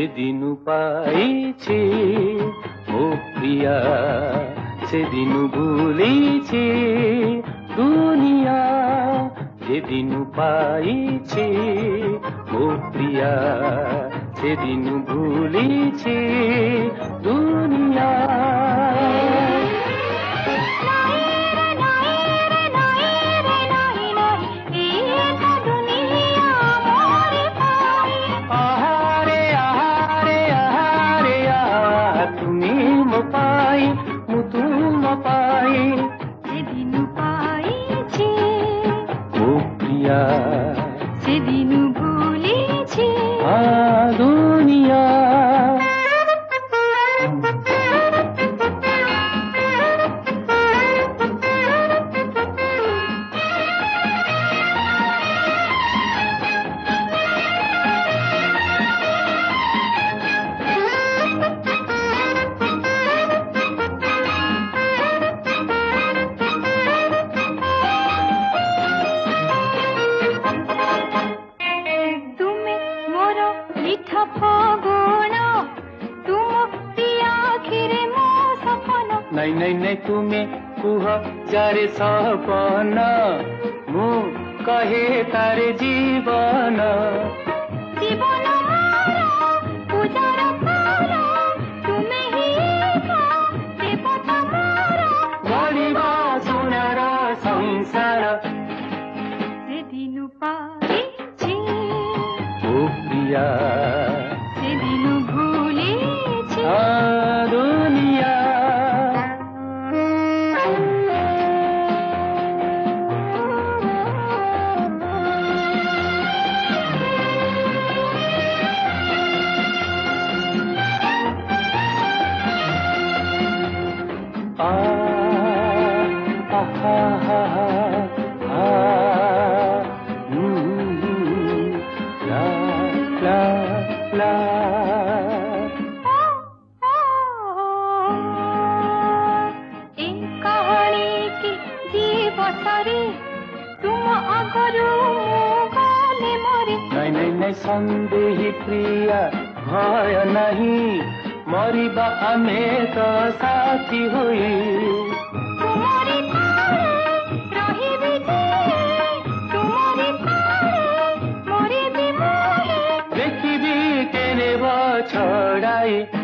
যেদিনু পাইছি ও প্রিয়া সেদিনু ভুলিছি দুনিয়া যেদিনু পাইছি ও প্রিয়া সেদিনু ভুলিছি দুনিয়া সেদিনু ভুলেছি দুনিয়া ନାଇଁ ନାଇଁ ନାଇଁ ତୁମେ କୁହ ଯାରେ ସପନ ମୁଁ କହେ ତାରେ ଜୀବନ ଗଣିବା ସୁନାର ସଂସାର ସେଦିନୁ ପାଇଛି ଓ ପ୍ରିୟା ସେଦିନୁ ଭୁଲିଛି ଦୁନିଆ ନାଇଁ ନାଇଁ ନାଇଁ ସନ୍ଦେହୀ ପ୍ରିୟା ଭୟ ନାହିଁ ମରିବା ଆମେ ତ ସାଥୀ ହୋଇ ଦେଖିବି କେନେବ ଛଡ଼ାଇ